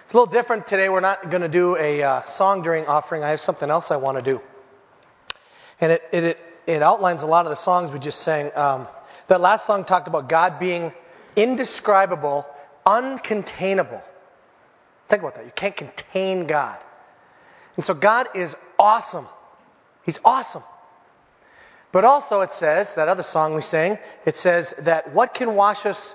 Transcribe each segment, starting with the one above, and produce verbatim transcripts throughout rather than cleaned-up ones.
It's a little different today. We're not going to do a uh, song during offering. I have something else I want to do. And it, it, it, it outlines a lot of the songs we just sang. Um, that last song talked about God being indescribable, uncontainable. Think about that. You can't contain God. And so God is awesome. He's awesome. But also it says, that other song we sang, it says that what can wash us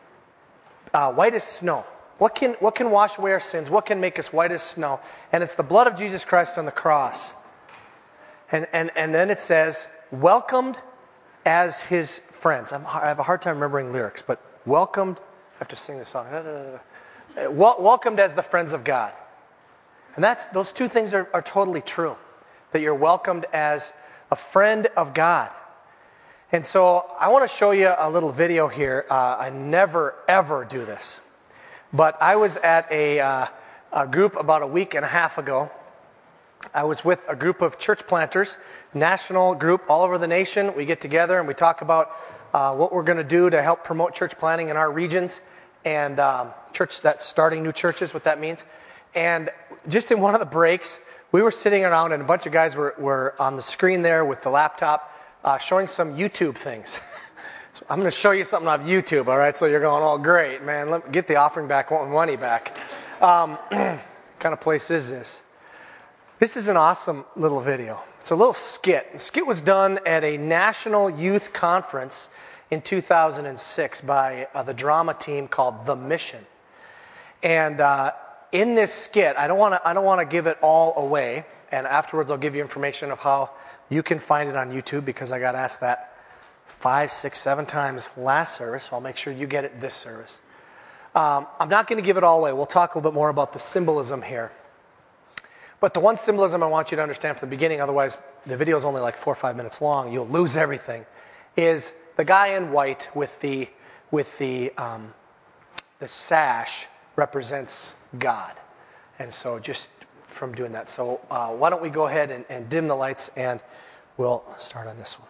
uh, white as snow? What can, what can wash away our sins? What can make us white as snow? And it's the blood of Jesus Christ on the cross. And, and, and then it says, welcomed as his friends. I'm, I have a hard time remembering lyrics, but welcomed, I have to sing this song. Wel- welcomed as the friends of God. And that's those two things are, are totally true. That you're welcomed as a friend of God. And so I want to show you a little video here. Uh, I never, ever do this. But I was at a, uh, a group about a week and a half ago. I was with a group of church planters, national group all over the nation. We get together and we talk about uh, what we're going to do to help promote church planting in our regions and um, church that's starting new churches, what that means. And just in one of the breaks, we were sitting around and a bunch of guys were, were on the screen there with the laptop uh, showing some YouTube things. So I'm going to show you something off YouTube, all right? So you're going, oh, great, man. Let me get the offering back, want money back. Um, what kind of place is this? This is an awesome little video. It's a little skit. The skit was done at a national youth conference in two thousand six by uh, the drama team called The Mission. And uh, in this skit, I don't want to I don't want to give it all away. And afterwards, I'll give you information of how you can find it on YouTube because I got asked that five, six, seven times last service. So I'll make sure you get it this service. Um, I'm not going to give it all away. We'll talk a little bit more about the symbolism here. But the one symbolism I want you to understand from the beginning, otherwise the video is only like four or five minutes long, you'll lose everything, is the guy in white with the with the um, the sash represents God. And so just from doing that. So uh, why don't we go ahead and, and dim the lights and we'll start on this one.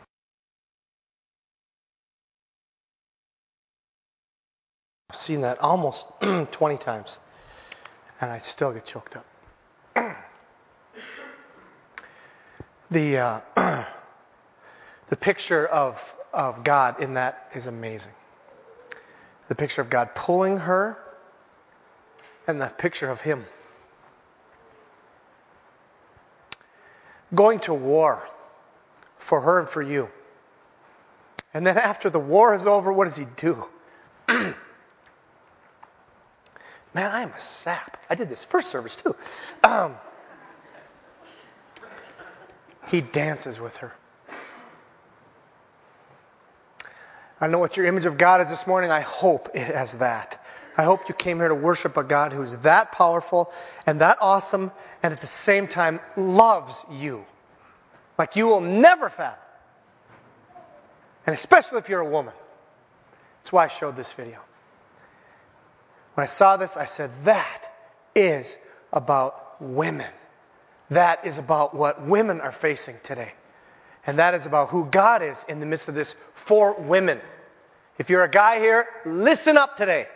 I've seen that almost twenty times and I still get choked up. The uh, the picture of, of God in that is amazing. The picture of God pulling her and the picture of him going to war for her and for you. And then after the war is over, what does he do? Man, I am a sap. I did this first service too. Um, he dances with her. I know what your image of God is this morning. I hope it has that. I hope you came here to worship a God who's that powerful and that awesome and at the same time loves you like you will never fathom. And especially if you're a woman. That's why I showed this video. When I saw this, I said, that is about women. That is about what women are facing today. And that is about who God is in the midst of this for women. If you're a guy here, listen up today.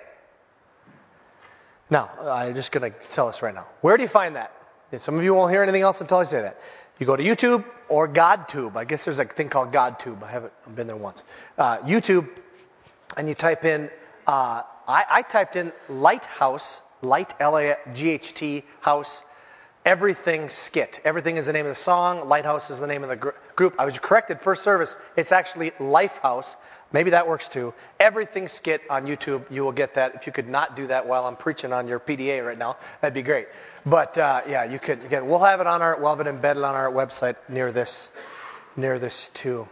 Now, I'm just going to tell us right now. Where do you find that? Some of you won't hear anything else until I say that. You go to YouTube or GodTube. I guess there's a thing called GodTube. I haven't I've been there once. Uh, YouTube, and you type in, uh, I, I typed in Lighthouse, Light, L A G H T, House, Everything Skit. Everything is the name of the song. Lighthouse is the name of the gr- group. I was corrected first service. It's actually Lifehouse. Maybe that works too. Everything Skit on YouTube. You will get that. If you could not do that while I'm preaching on your P D A right now, that'd be great. But uh, yeah, you could. Again, we'll have it on our. We'll have it embedded on our website near this, near this too.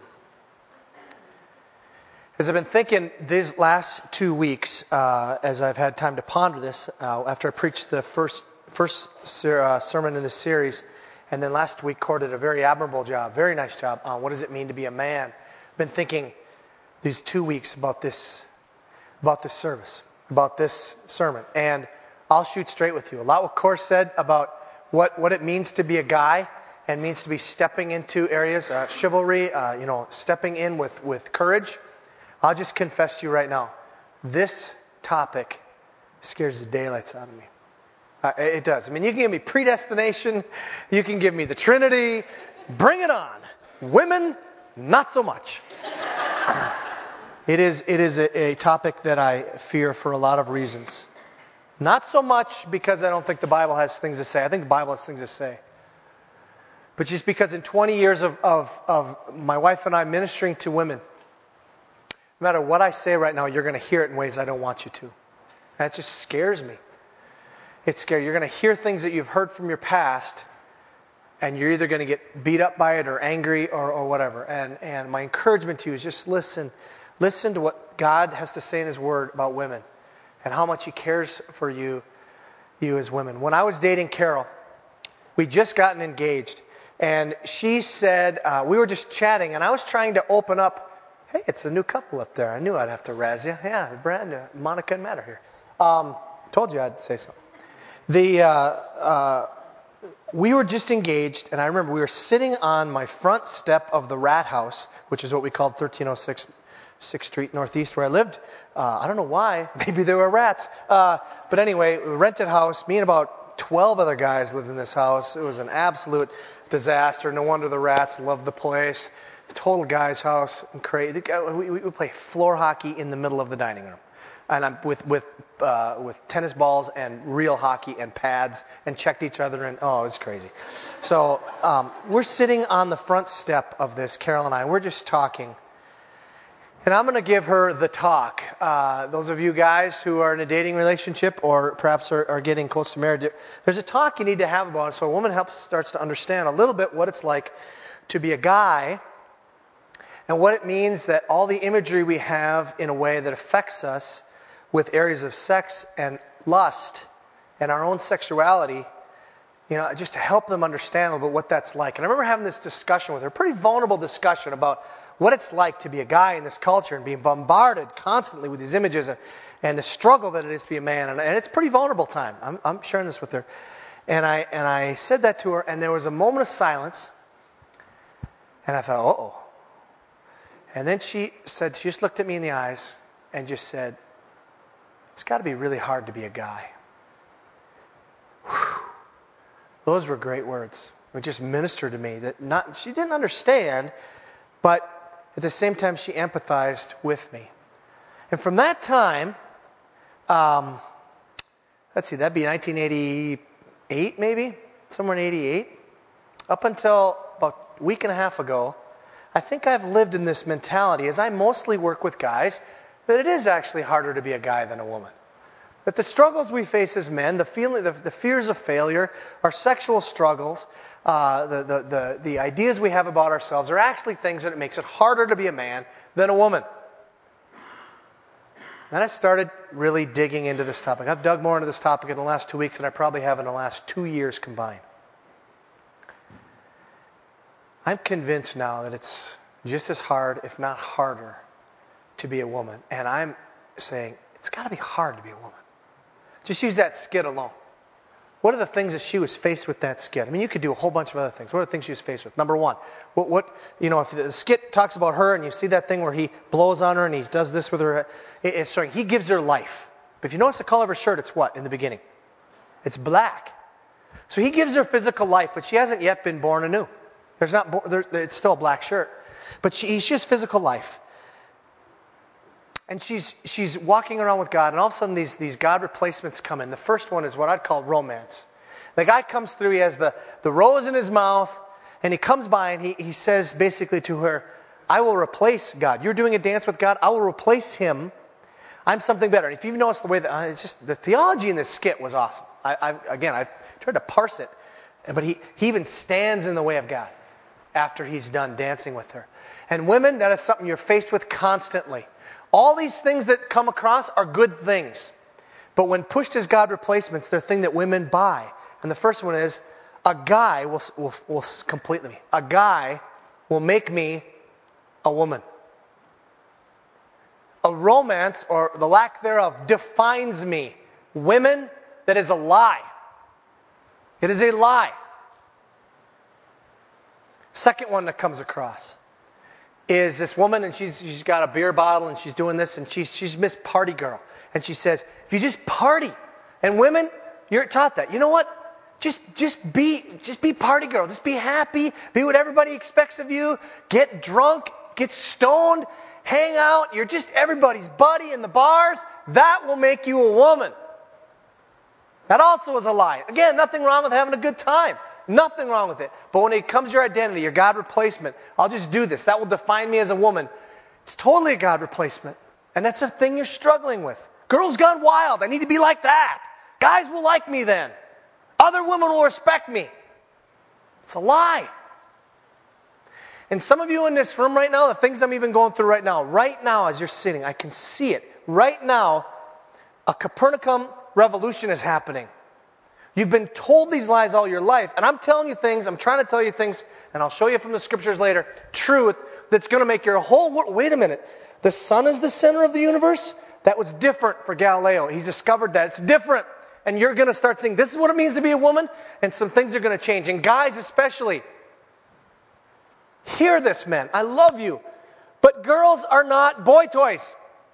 As I've been thinking these last two weeks, uh, as I've had time to ponder this, uh, after I preached the first. First uh, sermon in this series, and then last week Cord did a very admirable job, very nice job on what does it mean to be a man. I've been thinking these two weeks about this, about this service, about this sermon, and I'll shoot straight with you. A lot what Cord said about what, what it means to be a guy and means to be stepping into areas, uh, chivalry, uh, you know, stepping in with, with courage. I'll just confess to you right now, this topic scares the daylights out of me. Uh, it does. I mean, you can give me predestination. You can give me the Trinity. Bring it on. Women, not so much. It is, it is a, a topic that I fear for a lot of reasons. Not so much because I don't think the Bible has things to say. I think the Bible has things to say. But just because in twenty years of, of, of my wife and I ministering to women, no matter what I say right now, you're going to hear it in ways I don't want you to. That just scares me. It's scary. You're going to hear things that you've heard from your past, and you're either going to get beat up by it or angry or, or whatever. And, and my encouragement to you is just listen. Listen to what God has to say in His Word about women and how much He cares for you, you as women. When I was dating Carol, we'd just gotten engaged. And she said, uh, we were just chatting, and I was trying to open up, hey, it's a new couple up there. I knew I'd have to razz you. Yeah, brand new. Monica and Matt are here. Um, told you I'd say so. The, uh, uh, we were just engaged, and I remember we were sitting on my front step of the Rat House, which is what we called thirteen oh six sixth Street Northeast, where I lived. Uh, I don't know why. Maybe there were rats. Uh, but anyway, we rented house. Me and about twelve other guys lived in this house. It was an absolute disaster. No wonder the rats loved the place. Total guy's house. And crazy. We, we, we play floor hockey in the middle of the dining room. And I'm with with uh, with tennis balls and real hockey and pads and checked each other and oh, it was crazy. So um, we're sitting on the front step of this, Carol and I, and we're just talking. And I'm going to give her the talk. Uh, those of you guys who are in a dating relationship or perhaps are, are getting close to marriage, there's a talk you need to have about it so a woman helps starts to understand a little bit what it's like to be a guy and what it means that all the imagery we have in a way that affects us with areas of sex and lust and our own sexuality, you know, just to help them understand a little bit what that's like. And I remember having this discussion with her, a pretty vulnerable discussion about what it's like to be a guy in this culture and being bombarded constantly with these images and, and the struggle that it is to be a man. And, and it's a pretty vulnerable time. I'm, I'm sharing this with her. And I, and I said that to her, and there was a moment of silence. And I thought, uh-oh. And then she said, she just looked at me in the eyes and just said, it's got to be really hard to be a guy. Whew. Those were great words. It just ministered to me. That not she didn't understand, but at the same time she empathized with me. And from that time, um, let's see, that'd be nineteen eighty-eight maybe, somewhere in eighty-eight, up until about a week and a half ago, I think I've lived in this mentality, as I mostly work with guys, that it is actually harder to be a guy than a woman. That the struggles we face as men, the feeling, the, the fears of failure, our sexual struggles, uh, the, the, the, the ideas we have about ourselves are actually things that it makes it harder to be a man than a woman. Then I started really digging into this topic. I've dug more into this topic in the last two weeks than I probably have in the last two years combined. I'm convinced now that it's just as hard, if not harder, to be a woman. And I'm saying it's got to be hard to be a woman. Just use that skit alone. What are the things that she was faced with that skit? I mean, you could do a whole bunch of other things. What are the things she was faced with? Number one, what, what you know, if the skit talks about her and you see that thing where he blows on her and he does this with her, it, it's sorry, he gives her life. But if you notice the color of her shirt, it's what in the beginning? It's black. So he gives her physical life, but she hasn't yet been born anew. There's not, there's, it's still a black shirt. But she, she has physical life. And she's she's walking around with God, and all of a sudden these, these God replacements come in. The first one is what I'd call romance. The guy comes through, he has the, the rose in his mouth, and he comes by and he, he says basically to her, I will replace God. You're doing a dance with God, I will replace him. I'm something better. And if you've noticed the way that, uh, it's just, the theology in this skit was awesome. I, I Again, I've tried to parse it, but he, he even stands in the way of God after he's done dancing with her. And women, that is something you're faced with constantly. All these things that come across are good things. But when pushed as God replacements, they're things that women buy. And the first one is, a guy will, will, will complete me. A guy will make me a woman. A romance, or the lack thereof, defines me. Women, that is a lie. It is a lie. Second one that comes across is this woman, and she's she's got a beer bottle, and she's doing this, and she's she's Miss Party Girl. And she says, if you just party. And women, you're taught that. You know what? Just, just be, just be party girl. Just be happy. Be what everybody expects of you. Get drunk. Get stoned. Hang out. You're just everybody's buddy in the bars. That will make you a woman. That also is a lie. Again, nothing wrong with having a good time. Nothing wrong with it. But when it comes to your identity, your God replacement, I'll just do this. That will define me as a woman. It's totally a God replacement. And that's a thing you're struggling with. Girls gone wild. I need to be like that. Guys will like me then. Other women will respect me. It's a lie. And some of you in this room right now, the things I'm even going through right now, right now as you're sitting, I can see it. Right now, a Copernican revolution is happening. You've been told these lies all your life, and I'm telling you things, I'm trying to tell you things, and I'll show you from the scriptures later, truth that's going to make your whole world, wait a minute, the sun is the center of the universe? That was different for Galileo. He discovered that. It's different. And you're going to start saying, this is what it means to be a woman, and some things are going to change. And guys especially, hear this, men. I love you. But girls are not boy toys.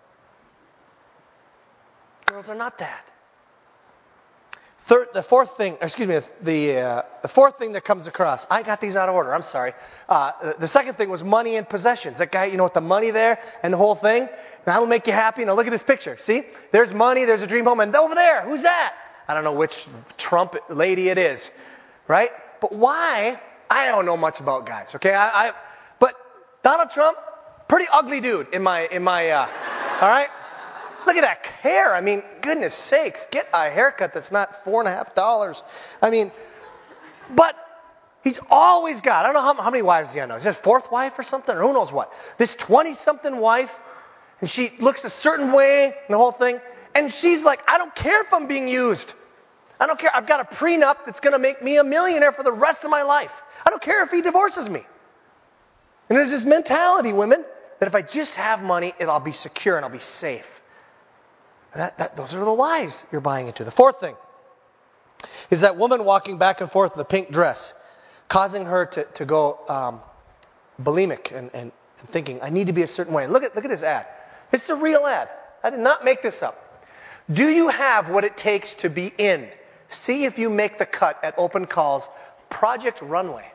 Girls are not that. Third, the fourth thing, excuse me, the uh, the fourth thing that comes across, I got these out of order, I'm sorry. Uh, the second thing was money and possessions. That guy, you know, with the money there and the whole thing, that'll make you happy. Now look at this picture. See? There's money, there's a dream home, and over there, who's that? I don't know which Trump lady it is, right? But why? I don't know much about guys, okay? I, I but Donald Trump, pretty ugly dude in my in my uh, all right? Look at that hair. I mean, goodness sakes, get a haircut that's not four and a half dollars. I mean, but he's always got, I don't know how, how many wives he has now. Is that fourth wife or something? Or who knows what? This twenty-something wife, and she looks a certain way and the whole thing. And she's like, I don't care if I'm being used. I don't care. I've got a prenup that's going to make me a millionaire for the rest of my life. I don't care if he divorces me. And there's this mentality, women, that if I just have money, it'll, I'll be secure and I'll be safe. That, that, those are the lies you're buying into. The fourth thing is that woman walking back and forth in the pink dress, causing her to, to go um, bulimic and, and, and thinking, I need to be a certain way. Look at, look at his ad. It's a real ad. I did not make this up. Do you have what it takes to be in? See if you make the cut at Open Calls Project Runway.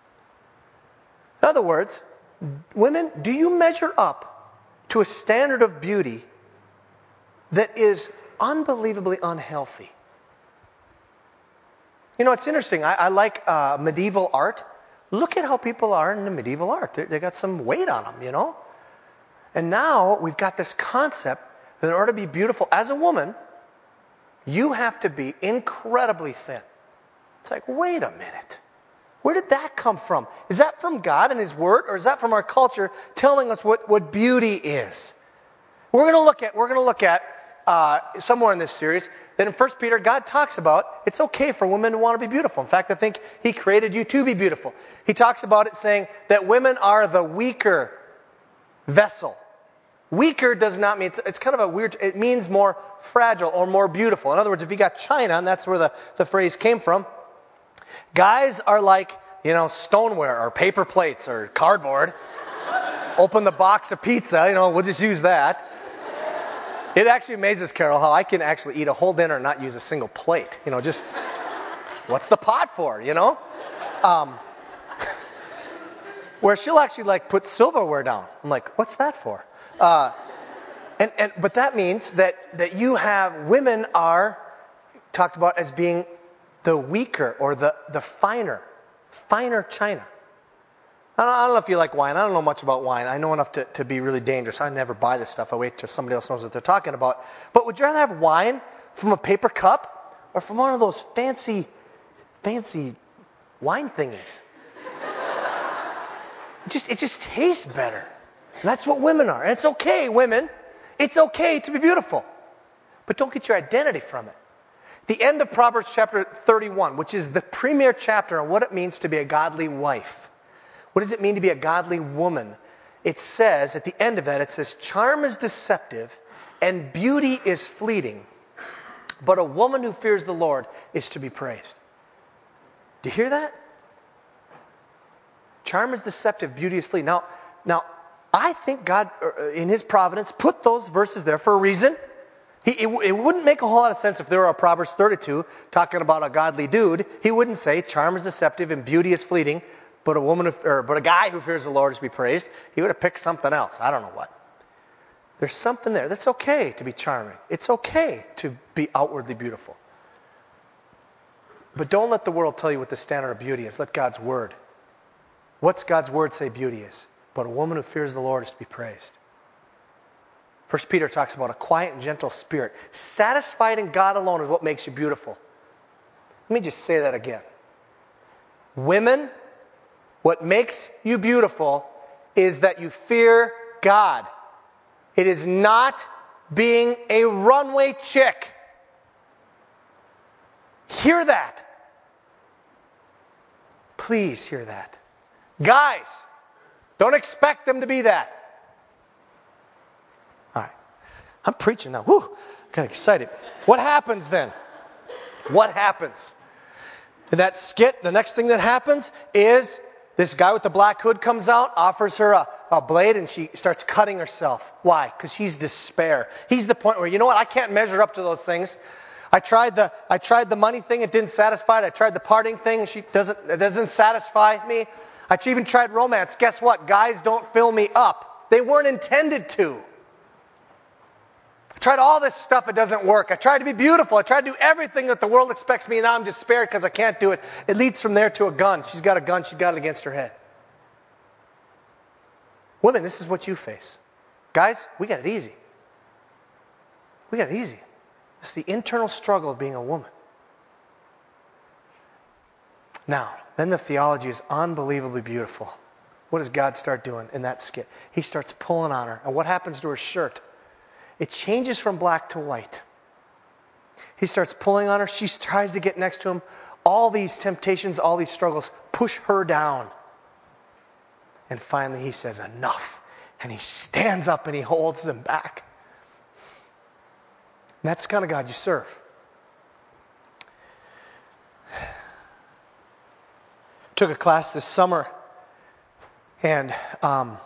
In other words, women, do you measure up to a standard of beauty that is unbelievably unhealthy? You know, it's interesting. I, I like uh, medieval art. Look at how people are in the medieval art. They, they got some weight on them, you know? And now we've got this concept that in order to be beautiful as a woman, you have to be incredibly thin. It's like, wait a minute. Where did that come from? Is that from God and His Word, or is that from our culture telling us what, what beauty is? We're going to look at, we're going to look at Uh, somewhere in this series, that in First Peter, God talks about it's okay for women to want to be beautiful. In fact, I think He created you to be beautiful. He talks about it saying that women are the weaker vessel. Weaker does not mean, it's, it's kind of a weird, it means more fragile or more beautiful. In other words, if you got China, and that's where the, the phrase came from, guys are like, you know, stoneware or paper plates or cardboard. Open the box of pizza, you know, we'll just use that. It actually amazes Carol how I can actually eat a whole dinner and not use a single plate. You know, just, what's the pot for, you know? Um, where she'll actually like put silverware down. I'm like, what's that for? Uh, and, and but that means that, that you have, women are talked about as being the weaker or the, the finer, finer china. I don't, I don't know if you like wine. I don't know much about wine. I know enough to, to be really dangerous. I never buy this stuff. I wait till somebody else knows what they're talking about. But would you rather have wine from a paper cup or from one of those fancy, fancy wine thingies? It just, it just tastes better. And that's what women are. And it's okay, women. It's okay to be beautiful. But don't get your identity from it. The end of Proverbs chapter thirty-one, which is the premier chapter on what it means to be a godly wife. What does it mean to be a godly woman? It says, at the end of that, it says, charm is deceptive and beauty is fleeting, but a woman who fears the Lord is to be praised. Do you hear that? Charm is deceptive, beauty is fleeting. Now, now, I think God, in His providence, put those verses there for a reason. He, it, it wouldn't make a whole lot of sense if there were a Proverbs thirty-two talking about a godly dude. He wouldn't say charm is deceptive and beauty is fleeting, but a woman, of, or, but a guy who fears the Lord is to be praised. He would have picked something else. I don't know what. There's something there. That's okay to be charming. It's okay to be outwardly beautiful. But don't let the world tell you what the standard of beauty is. Let God's word. What's God's word say beauty is? But a woman who fears the Lord is to be praised. First Peter talks about a quiet and gentle spirit. Satisfied in God alone is what makes you beautiful. Let me just say that again. Women, what makes you beautiful is that you fear God. It is not being a runway chick. Hear that. Please hear that. Guys, don't expect them to be that. All right. I'm preaching now. Whew. Kind of excited. What happens then? What happens? In that skit, the next thing that happens is this guy with the black hood comes out, offers her a, a blade, and she starts cutting herself. Why? Because she's despair. He's the point where, you know what, I can't measure up to those things. I tried the I tried the money thing, it didn't satisfy it. I tried the partying thing, she doesn't it doesn't satisfy me. I even tried romance. Guess what? Guys don't fill me up. They weren't intended to. I tried all this stuff, it doesn't work. I tried to be beautiful. I tried to do everything that the world expects me, and now I'm despaired because I can't do it. It leads from there to a gun. She's got a gun, she's got it against her head. Women, this is what you face. Guys, we got it easy. We got it easy. It's the internal struggle of being a woman. Now, then the theology is unbelievably beautiful. What does God start doing in that skit? He starts pulling on her. And what happens to her shirt? It changes from black to white. He starts pulling on her. She tries to get next to him. All these temptations, all these struggles push her down. And finally he says, enough. And he stands up and he holds them back. And that's the kind of God you serve. Took a class this summer, and um,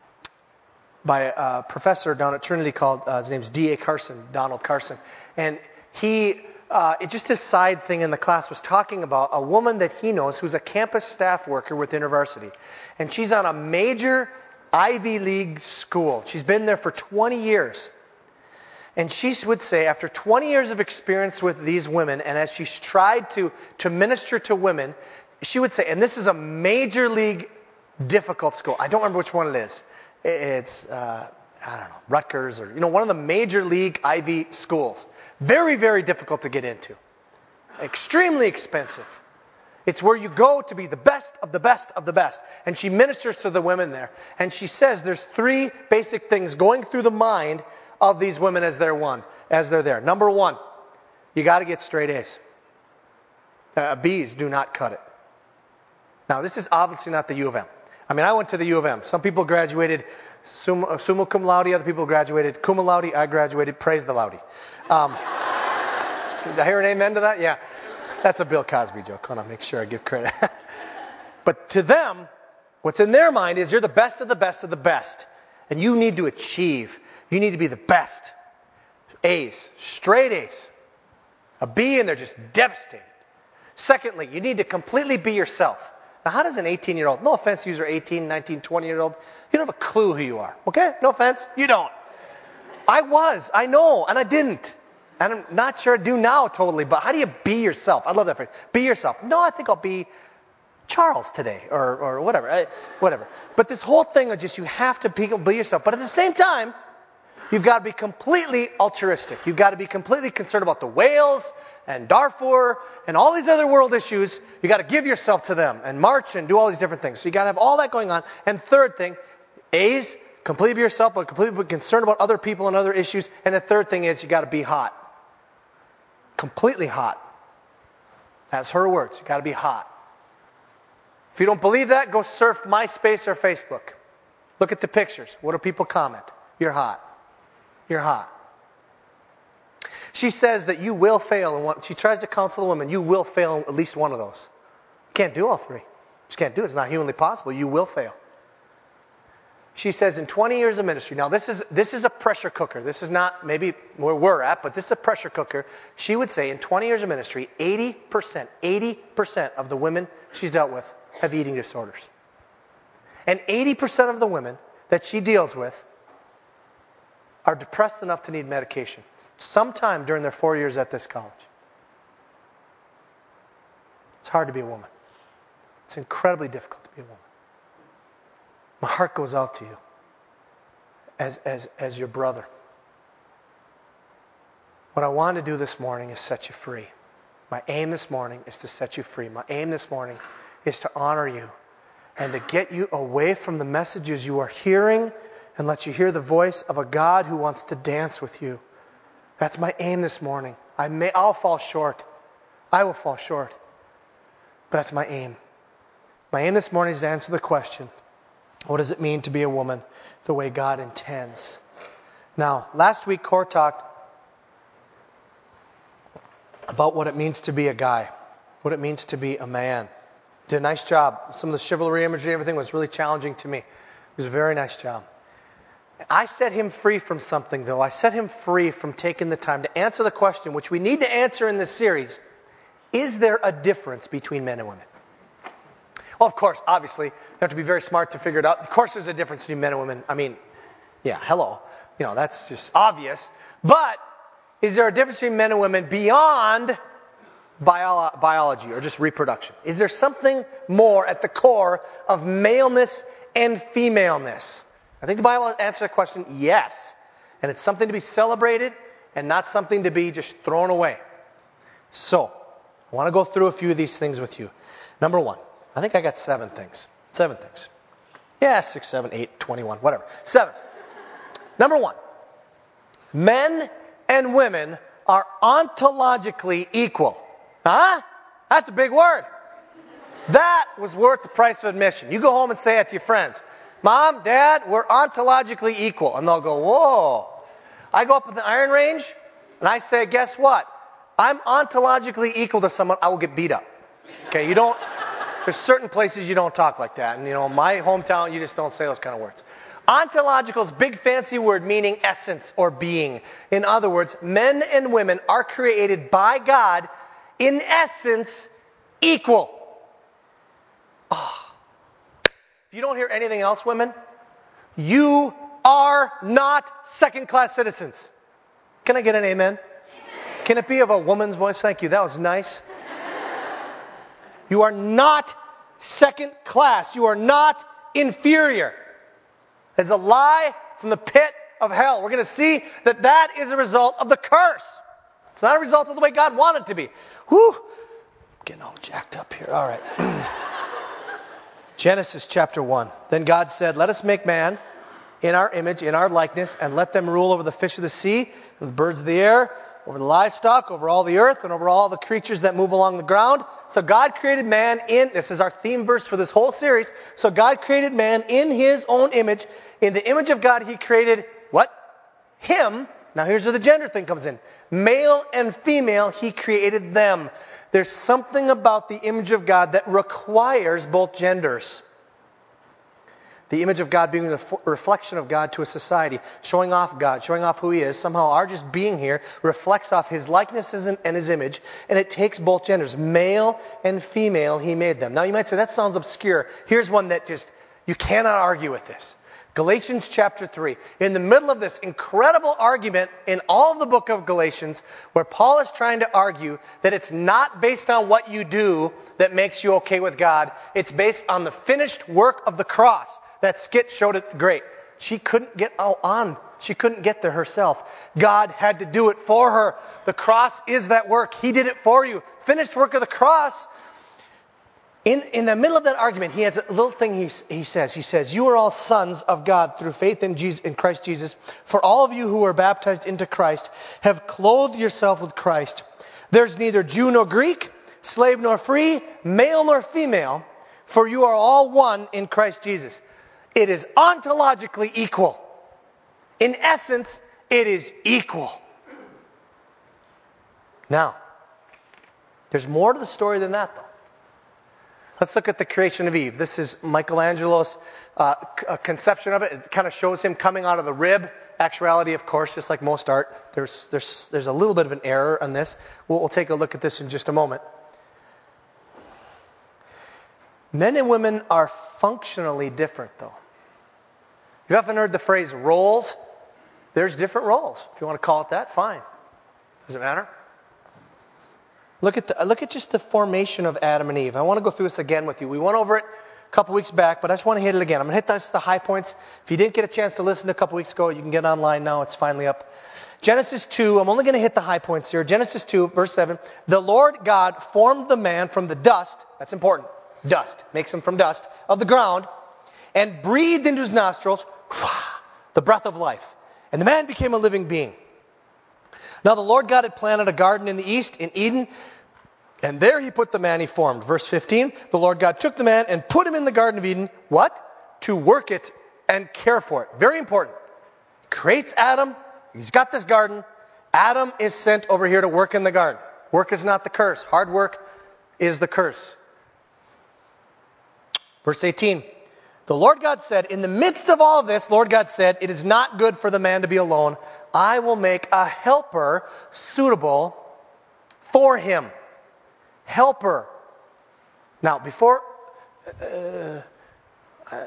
by a professor down at Trinity called, uh, his name's D A Carson, Donald Carson. And he, uh, it just his side thing in the class was talking about a woman that he knows who's a campus staff worker with InterVarsity. And she's on a major Ivy League school. She's been there for twenty years. And she would say, after twenty years of experience with these women, and as she's tried to, to minister to women, she would say, and this is a major league difficult school. I don't remember which one it is. It's, uh, I don't know, Rutgers or, you know, one of the major league Ivy schools. Very, very difficult to get into. Extremely expensive. It's where you go to be the best of the best of the best. And she ministers to the women there. And she says there's three basic things going through the mind of these women as they're one, as they're there. Number one, you got to get straight A's. Uh, B's do not cut it. Now, this is obviously not the U of M. I mean, I went to the U of M. Some people graduated summa, summa cum laude. Other people graduated cum laude. I graduated praise the laude. Um, did I hear an amen to that? Yeah. That's a Bill Cosby joke. I want to make sure I give credit. But to them, what's in their mind is you're the best of the best of the best. And you need to achieve. You need to be the best. A's. Straight A's. A B and they're just devastated. Secondly, you need to completely be yourself. Now, how does an eighteen-year-old, no offense, user eighteen, nineteen, twenty-year-old, you don't have a clue who you are, okay? No offense, you don't. I was, I know, and I didn't. And I'm not sure I do now totally, but how do you be yourself? I love that phrase. Be yourself. No, I think I'll be Charles today, or or whatever, I, whatever. But this whole thing of just you have to be, be yourself. But at the same time, you've got to be completely altruistic. You've got to be completely concerned about the whales and Darfur and all these other world issues. You got to give yourself to them and march and do all these different things. So you got to have all that going on. And third thing, A's, completely be yourself, but completely be concerned about other people and other issues. And the third thing is you got to be hot. Completely hot. That's her words. You got to be hot. If you don't believe that, go surf MySpace or Facebook. Look at the pictures. What do people comment? You're hot. You're hot. She says that you will fail in one. She tries to counsel a woman. You will fail in at least one of those. You can't do all three. You just can't do it. It's not humanly possible. You will fail. She says in twenty years of ministry, now this is this is a pressure cooker. This is not maybe where we're at, but this is a pressure cooker. She would say in twenty years of ministry, eighty percent, eighty percent of the women she's dealt with have eating disorders. And eighty percent of the women that she deals with are depressed enough to need medication sometime during their four years at this college. It's hard to be a woman. It's incredibly difficult to be a woman. My heart goes out to you as, as, as your brother. What I want to do this morning is set you free. My aim this morning is to set you free. My aim this morning is to honor you and to get you away from the messages you are hearing and let you hear the voice of a God who wants to dance with you. That's my aim this morning. I may, I'll fall short. I will fall short. But that's my aim. My aim this morning is to answer the question, what does it mean to be a woman the way God intends? Now, last week, Cor talked about what it means to be a guy, what it means to be a man. Did a nice job. Some of the chivalry imagery, everything was really challenging to me. It was a very nice job. I set him free from something, though. I set him free from taking the time to answer the question, which we need to answer in this series. Is there a difference between men and women? Well, of course, obviously, you have to be very smart to figure it out. Of course there's a difference between men and women. I mean, yeah, hello. You know, that's just obvious. But is there a difference between men and women beyond bio- biology or just reproduction? Is there something more at the core of maleness and femaleness? I think the Bible answers that question, yes. And it's something to be celebrated and not something to be just thrown away. So, I want to go through a few of these things with you. Number one, I think I got seven things. Seven things. Yeah, six, seven, eight, twenty-one, whatever. Seven. Number one, men and women are ontologically equal. Huh? That's a big word. That was worth the price of admission. You go home and say it to your friends. Mom, Dad, we're ontologically equal. And they'll go, whoa. I go up at the iron range and I say, guess what? I'm ontologically equal to someone, I will get beat up. Okay, you don't, there's certain places you don't talk like that. And you know, my hometown, you just don't say those kind of words. Ontological is a big fancy word meaning essence or being. In other words, men and women are created by God in essence equal. Oh. If you don't hear anything else, women, you are not second-class citizens. Can I get an amen? Can it be of a woman's voice? Thank you. That was nice. You are not second class. You are not inferior. It's a lie from the pit of hell. We're going to see that that is a result of the curse. It's not a result of the way God wanted it to be. Whew. I'm getting all jacked up here. All right. Genesis chapter one. Then God said, let us make man in our image, in our likeness, and let them rule over the fish of the sea, and the birds of the air, over the livestock, over all the earth, and over all the creatures that move along the ground. So God created man in, this is our theme verse for this whole series. So God created man in his own image. In the image of God, he created what? Him. Now here's where the gender thing comes in. Male and female, he created them. There's something about the image of God that requires both genders. The image of God being a reflection of God to a society, showing off God, showing off who he is. Somehow our just being here reflects off his likeness and his image, and it takes both genders. Male and female, he made them. Now you might say, that sounds obscure. Here's one that just, you cannot argue with this. Galatians chapter three. In the middle of this incredible argument in all of the book of Galatians, where Paul is trying to argue that it's not based on what you do that makes you okay with God. It's based on the finished work of the cross. That skit showed it great. She couldn't get on. She couldn't get there herself. God had to do it for her. The cross is that work. He did it for you. Finished work of the cross. In, in the middle of that argument, he has a little thing he, he says. He says, you are all sons of God through faith in, Jesus, in Christ Jesus. For all of you who are baptized into Christ have clothed yourself with Christ. There's neither Jew nor Greek, slave nor free, male nor female, for you are all one in Christ Jesus. It is ontologically equal. In essence, it is equal. Now, there's more to the story than that, though. Let's look at the creation of Eve. This is Michelangelo's uh, c- conception of it. It kind of shows him coming out of the rib. Actuality, of course, just like most art, there's there's there's a little bit of an error on this. We'll, we'll take a look at this in just a moment. Men and women are functionally different, though. You've often heard the phrase roles. There's different roles. If you want to call it that, fine. Does it matter? Look at the, look at just the formation of Adam and Eve. I want to go through this again with you. We went over it a couple weeks back, but I just want to hit it again. I'm going to hit this, the high points. If you didn't get a chance to listen a couple weeks ago, you can get online now. It's finally up. Genesis two, I'm only going to hit the high points here. Genesis two, verse seven. The Lord God formed the man from the dust. That's important. Dust. Makes him from dust of the ground. And breathed into his nostrils the breath of life. And the man became a living being. Now the Lord God had planted a garden in the east, in Eden, and there he put the man he formed. Verse fifteen, the Lord God took the man and put him in the Garden of Eden. What? To work it and care for it. Very important. Creates Adam. He's got this garden. Adam is sent over here to work in the garden. Work is not the curse. Hard work is the curse. Verse eighteen, the Lord God said, in the midst of all of this, Lord God said, it is not good for the man to be alone. I will make a helper suitable for him. Helper. Now, before... Uh, uh,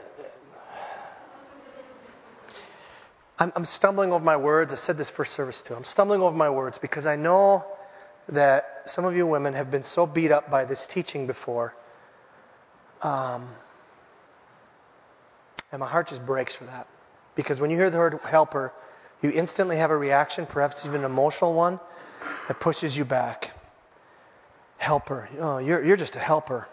I'm, I'm stumbling over my words. I said this first service too. I'm stumbling over my words because I know that some of you women have been so beat up by this teaching before. Um, and my heart just breaks for that. Because when you hear the word helper, you instantly have a reaction, perhaps even an emotional one, that pushes you back. Helper. Oh, you're, you're just a helper.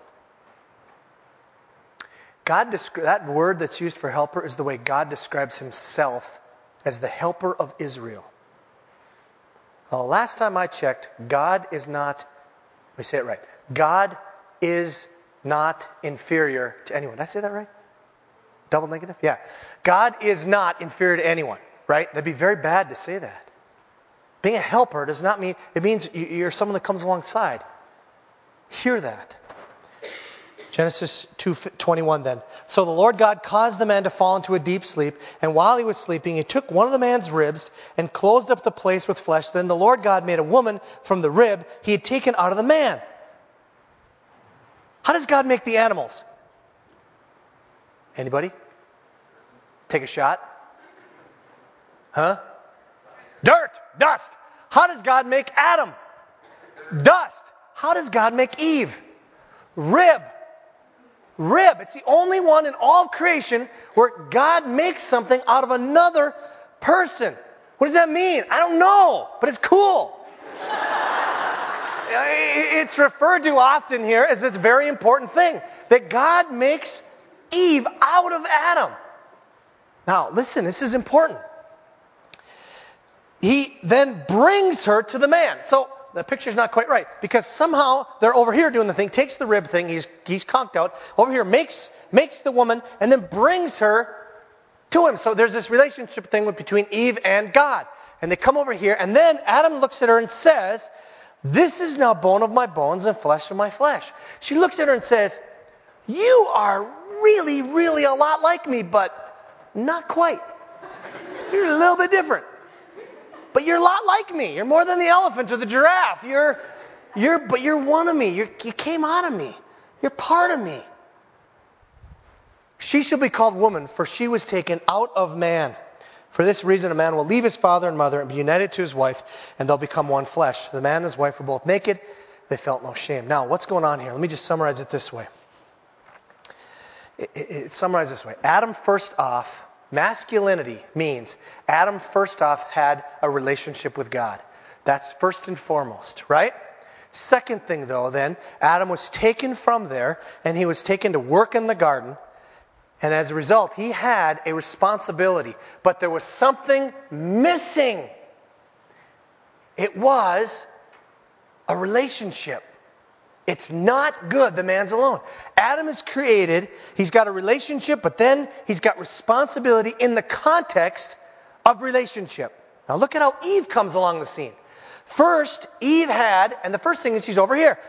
God, descri- that word that's used for helper is the way God describes himself as the helper of Israel. Well, last time I checked, God is not, let me say it right, God is not inferior to anyone. Did I say that right? Double negative? Yeah. God is not inferior to anyone, right? That'd be very bad to say that. Being a helper does not mean, it means you're someone that comes alongside. Hear that. Genesis two twenty-one then. So the Lord God caused the man to fall into a deep sleep, and while he was sleeping, he took one of the man's ribs and closed up the place with flesh. Then the Lord God made a woman from the rib he had taken out of the man. How does God make the animals? Anybody? Take a shot? Huh? Dirt, dust. How does God make Adam? Dust. How does God make Eve? Rib. Rib. It's the only one in all of creation where God makes something out of another person. What does that mean? I don't know, but it's cool. It's referred to often here as a very important thing, that God makes Eve out of Adam. Now, listen, this is important. He then brings her to the man. So, the picture's not quite right, because somehow they're over here doing the thing, takes the rib thing, he's he's conked out, over here makes makes the woman, and then brings her to him. So there's this relationship thing with, between Eve and God. And they come over here, and then Adam looks at her and says, this is now bone of my bones and flesh of my flesh. She looks at her and says, you are really, really a lot like me, but not quite. You're a little bit different. But you're a lot like me. You're more than the elephant or the giraffe. You're, you're, but you're one of me. You're, you came out of me. You're part of me. She shall be called woman, for she was taken out of man. For this reason, a man will leave his father and mother and be united to his wife, and they'll become one flesh. The man and his wife were both naked. They felt no shame. Now, what's going on here? Let me just summarize it this way. It, it, it's summarized this way. Adam, first off, masculinity means Adam, first off, had a relationship with God. That's first and foremost, right? Second thing, though, then, Adam was taken from there, and he was taken to work in the garden. And as a result, he had a responsibility. But there was something missing. It was a relationship. It's not good the man's alone. Adam is created, he's got a relationship, but then he's got responsibility in the context of relationship. Now look at how Eve comes along the scene. First, Eve had, and the first thing is she's over here.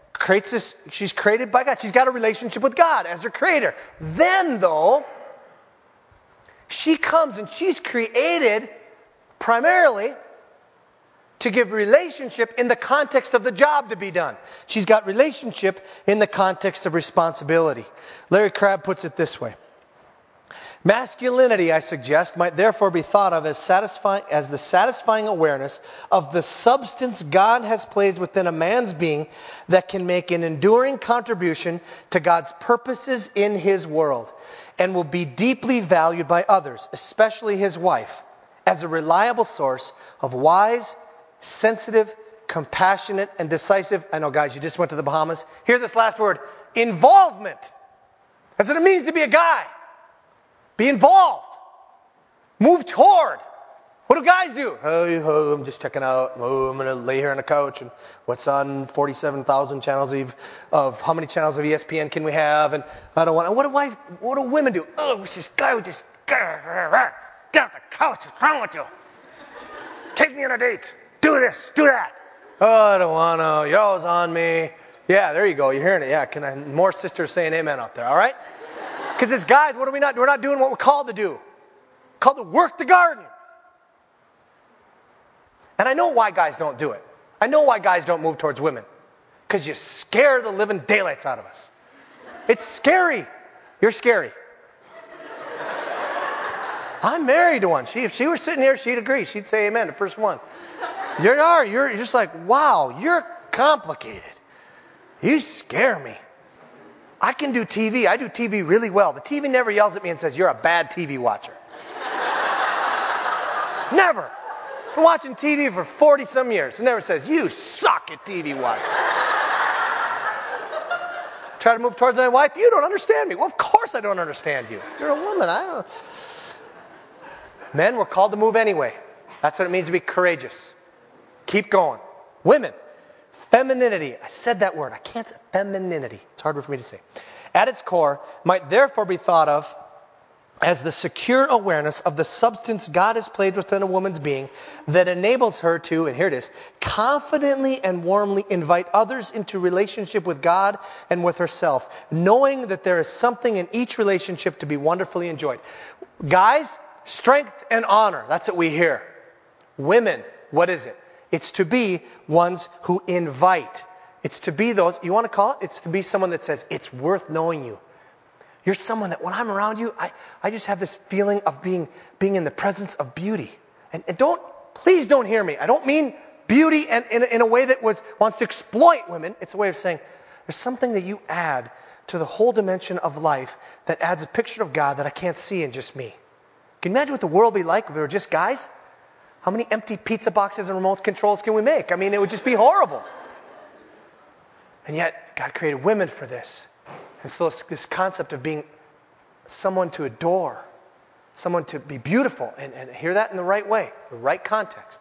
creates this, she's created by God. She's got a relationship with God as her creator. Then, though, she comes and she's created primarily to give relationship in the context of the job to be done. She's got relationship in the context of responsibility. Larry Crabb puts it this way. Masculinity, I suggest, might therefore be thought of as satisfying as the satisfying awareness of the substance God has placed within a man's being that can make an enduring contribution to God's purposes in his world and will be deeply valued by others, especially his wife, as a reliable source of wise, sensitive, compassionate, and decisive. I know, guys, you just went to the Bahamas. Hear this last word, involvement. That's what it means to be a guy. Be involved. Move toward. What do guys do? Oh, oh I'm just checking out. Oh, I'm going to lay here on the couch. And what's on forty-seven thousand channels of, of how many channels of E S P N can we have? And I don't want. What do wife? What do women do? Oh, it's this guy who just get off the couch. What's wrong with you? Take me on a date. Do this. Do that. Oh, I don't want to. You're always on me. Yeah, there you go. You're hearing it. Yeah, can I? More sisters saying amen out there. All right. Because as guys, what are we not? We're not doing what we're called to do. We're called to work the garden. And I know why guys don't do it. I know why guys don't move towards women. Because you scare the living daylights out of us. It's scary. You're scary. I'm married to one. She, if she were sitting here, she'd agree. She'd say amen, the first one. You are. You're just like, wow, you're complicated. You scare me. I can do T V. I do T V really well. The T V never yells at me and says, you're a bad T V watcher. Never. I've been watching T V for forty-some years. It never says, you suck at T V watching. Try to move towards my wife. You don't understand me. Well, of course I don't understand you. You're a woman. I don't. Men, we're called to move anyway. That's what it means to be courageous. Keep going. Women. Femininity. I said that word. I can't say femininity. It's harder for me to say. At its core, might therefore be thought of as the secure awareness of the substance God has placed within a woman's being that enables her to, and here it is, confidently and warmly invite others into relationship with God and with herself, knowing that there is something in each relationship to be wonderfully enjoyed. Guys, strength and honor. That's what we hear. Women, what is it? It's to be ones who invite. It's to be those, you want to call it? It's to be someone that says, it's worth knowing you. You're someone that when I'm around you, I, I just have this feeling of being, being in the presence of beauty. And, and don't, please don't hear me. I don't mean beauty and, in, in a way that was, wants to exploit women. It's a way of saying, there's something that you add to the whole dimension of life that adds a picture of God that I can't see in just me. Can you imagine what the world would be like if we were just guys? How many empty pizza boxes and remote controls can we make? I mean, it would just be horrible. And yet, God created women for this. And so this concept of being someone to adore, someone to be beautiful, and, and hear that in the right way, the right context.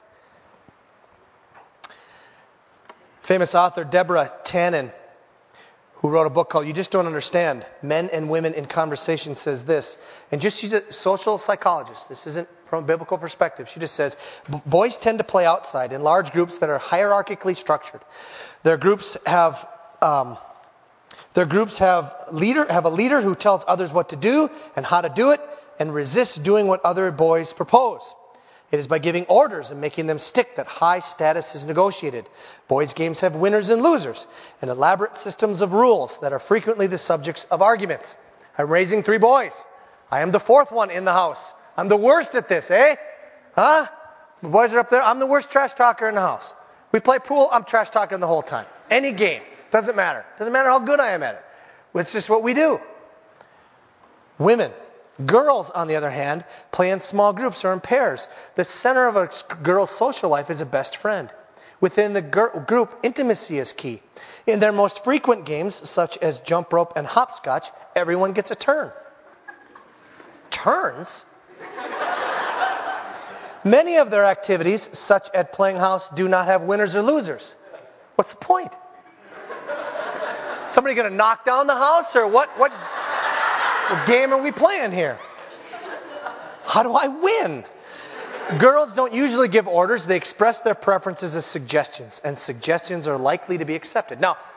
Famous author Deborah Tannen, who wrote a book called You Just Don't Understand, Men and Women in Conversation, says this. And just, she's a social psychologist. This isn't from a biblical perspective. She just says, boys tend to play outside in large groups that are hierarchically structured. Their groups have... Um, Their groups have leader have a leader who tells others what to do and how to do it and resists doing what other boys propose. It is by giving orders and making them stick that high status is negotiated. Boys' games have winners and losers and elaborate systems of rules that are frequently the subjects of arguments. I'm raising three boys. I am the fourth one in the house. I'm the worst at this, eh? Huh? The boys are up there. I'm the worst trash talker in the house. We play pool. I'm trash talking the whole time. Any game. Doesn't matter. Doesn't matter how good I am at it. It's just what we do. Women. Girls, on the other hand, play in small groups or in pairs. The center of a girl's social life is a best friend. Within the gr- group, intimacy is key. In their most frequent games, such as jump rope and hopscotch, everyone gets a turn. Turns? Many of their activities, such as playing house, do not have winners or losers. What's the point? Somebody going to knock down the house, or what, what? What game are we playing here? How do I win? Girls don't usually give orders. They express their preferences as suggestions, and suggestions are likely to be accepted. Now,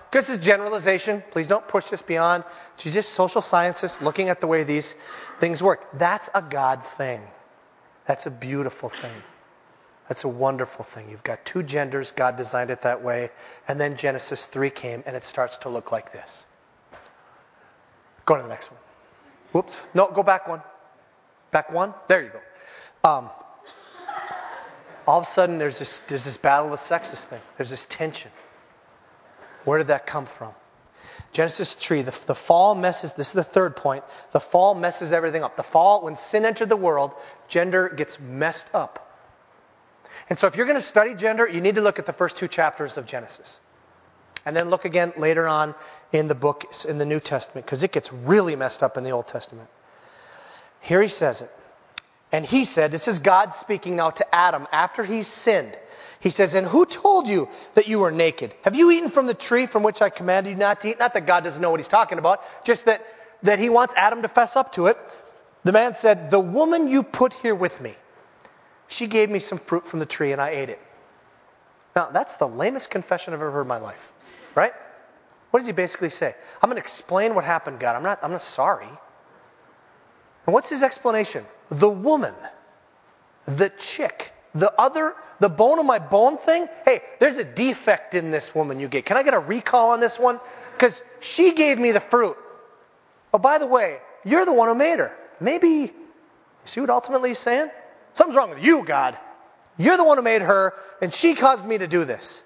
because it's generalization, please don't push this beyond. She's just social scientists looking at the way these things work. That's a God thing. That's a beautiful thing. That's a wonderful thing. You've got two genders, God designed it that way, and then Genesis three came and it starts to look like this. Go to the next one. Whoops. No, go back one. Back one. There you go. Um, all of a sudden, there's this, there's this battle of the sexes thing. There's this tension. Where did that come from? Genesis three, the, the fall messes, this is the third point, the fall messes everything up. The fall, when sin entered the world, gender gets messed up. And so if you're going to study gender, you need to look at the first two chapters of Genesis. And then look again later on in the book, in the New Testament, because it gets really messed up in the Old Testament. Here he says it. And he said, this is God speaking now to Adam after he's sinned. He says, and who told you that you were naked? Have you eaten from the tree from which I commanded you not to eat? Not that God doesn't know what he's talking about, just that, that he wants Adam to fess up to it. The man said, the woman you put here with me, she gave me some fruit from the tree and I ate it. Now, that's the lamest confession I've ever heard in my life, right? What does he basically say? I'm going to explain what happened, God. I'm not, I'm not sorry. And what's his explanation? The woman, the chick, the other, the bone of my bone thing. Hey, there's a defect in this woman you gave. Can I get a recall on this one? Because she gave me the fruit. Oh, by the way, you're the one who made her. Maybe, you see what ultimately he's saying? Something's wrong with you, God. You're the one who made her, and she caused me to do this.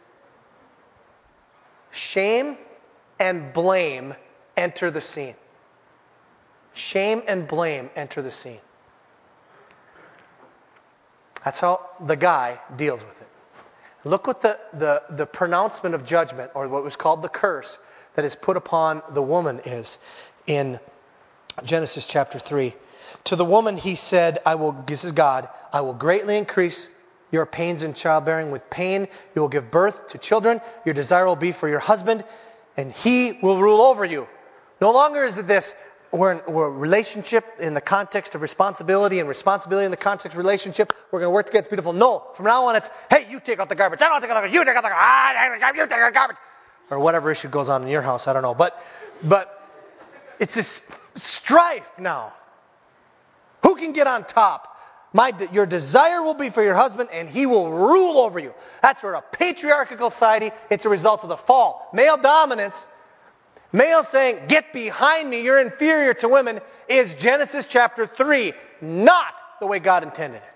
Shame and blame enter the scene. Shame and blame enter the scene. That's how the guy deals with it. Look what the, the, the pronouncement of judgment, or what was called the curse, that is put upon the woman is in Genesis chapter three. To the woman he said, I will, this is God, I will greatly increase your pains in childbearing. With pain you will give birth to children. Your desire will be for your husband, and he will rule over you. No longer is it this, we're in we're a relationship in the context of responsibility, and responsibility in the context of relationship. We're going to work together. It's beautiful. No, from now on it's, hey, you take out the garbage. I don't take out the garbage. You take out the garbage. Ah, you take out the garbage. Or whatever issue goes on in your house. I don't know. But, but it's this strife now. Who can get on top? My, your desire will be for your husband, and he will rule over you. That's for a patriarchal society. It's a result of the fall. Male dominance, male saying, get behind me, you're inferior to women, is Genesis chapter three, not the way God intended it.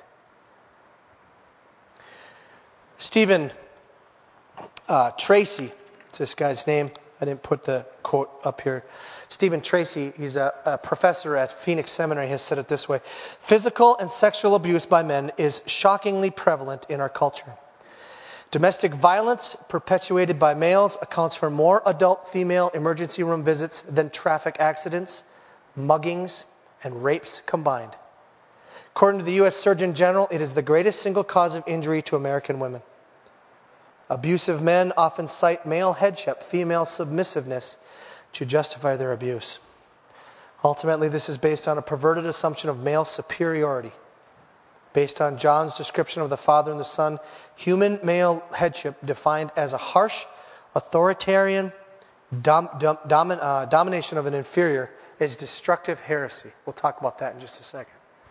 Stephen uh, Tracy, it's this guy's name. I didn't put the quote up here. Stephen Tracy, he's a, a professor at Phoenix Seminary, has said it this way. Physical and sexual abuse by men is shockingly prevalent in our culture. Domestic violence perpetuated by males accounts for more adult female emergency room visits than traffic accidents, muggings, and rapes combined. According to the U S Surgeon General, it is the greatest single cause of injury to American women. Abusive men often cite male headship, female submissiveness, to justify their abuse. Ultimately, this is based on a perverted assumption of male superiority. Based on John's description of the Father and the Son, human male headship defined as a harsh, authoritarian dom, dom, domin, uh, domination of an inferior is destructive heresy. We'll talk about that in just a second.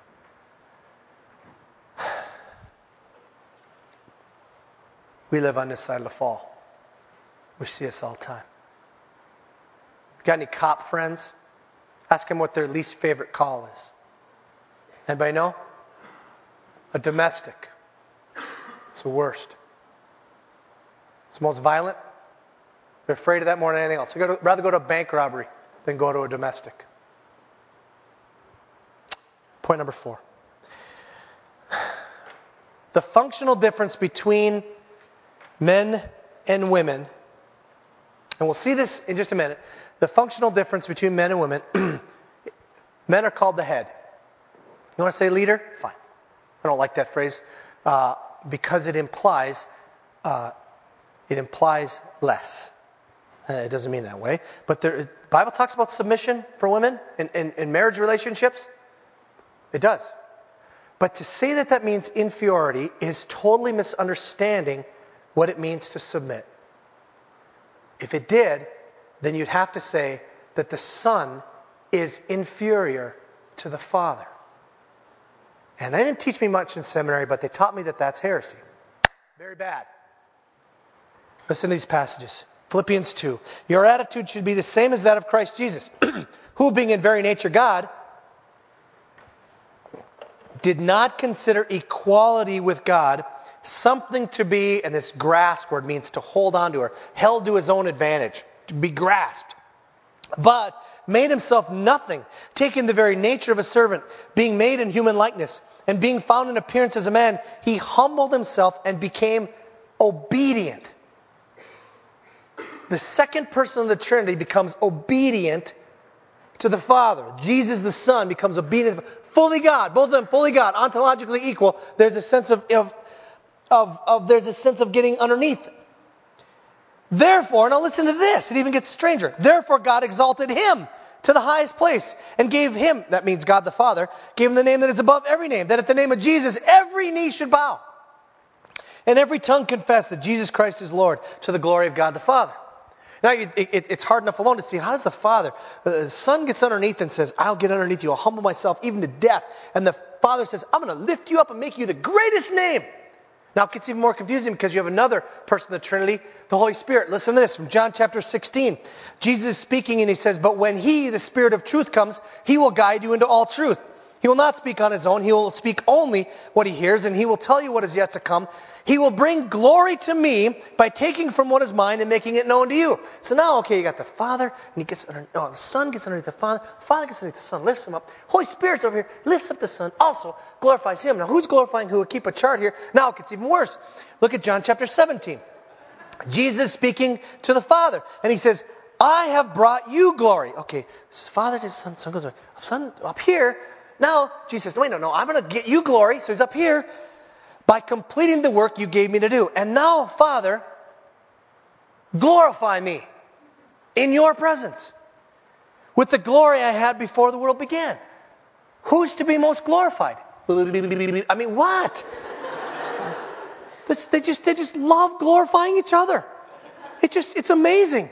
We live on this side of the fall. We see this all the time. Got any cop friends? Ask them what their least favorite call is. Anybody know? A domestic. It's the worst. It's the most violent. They're afraid of that more than anything else. They'd rather go to a bank robbery than go to a domestic. Point number four. The functional difference between men and women, and we'll see this in just a minute, the functional difference between men and women, men are called the head. You want to say leader? Fine. I don't like that phrase uh, because it implies uh, it implies less. Uh, it doesn't mean that way. But there, the Bible talks about submission for women in, in, in marriage relationships. It does. But to say that that means inferiority is totally misunderstanding what it means to submit. If it did, then you'd have to say that the Son is inferior to the Father. And they didn't teach me much in seminary, but they taught me that that's heresy. Very bad. Listen to these passages. Philippians two. Your attitude should be the same as that of Christ Jesus, who being in very nature God, did not consider equality with God something to be, and this grasp word means to hold on to or held to his own advantage, to be grasped. But made himself nothing, taking the very nature of a servant, being made in human likeness, and being found in appearance as a man, he humbled himself and became obedient. The second person of the Trinity becomes obedient to the Father. Jesus the Son becomes obedient, fully God, both of them fully God, ontologically equal. There's a sense of, of, of, of there's a sense of getting underneath. Therefore, now listen to this, it even gets stranger. Therefore God exalted him to the highest place and gave him, that means God the Father, gave him the name that is above every name, that at the name of Jesus every knee should bow and every tongue confess that Jesus Christ is Lord, to the glory of God the Father. Now, it, it, it's hard enough alone to see, how does the Father, the Son gets underneath and says, I'll get underneath you, I'll humble myself even to death. And the Father says, I'm going to lift you up and make you the greatest name. Now, it gets even more confusing because you have another person in the Trinity, the Holy Spirit. Listen to this from John chapter sixteen. Jesus is speaking and he says, but when he, the Spirit of truth, comes, he will guide you into all truth. He will not speak on his own. He will speak only what he hears, and he will tell you what is yet to come. He will bring glory to me by taking from what is mine and making it known to you. So now, okay, you got the Father, and he gets under, oh, the Son gets underneath the Father. The Father gets underneath the Son, lifts him up. Holy Spirit's over here, lifts up the Son, also glorifies him. Now, who's glorifying who? We'll keep a chart here. Now it gets even worse. Look at John chapter seventeen. Jesus speaking to the Father, and he says, I have brought you glory. Okay, Father to Son, Son goes, Son up here. Now, Jesus says, no, wait, no, no, I'm going to get you glory. So he's up here by completing the work you gave me to do. And now, Father, glorify me in your presence with the glory I had before the world began. Who's to be most glorified? I mean, what? They just, they just love glorifying each other. It just, it's amazing.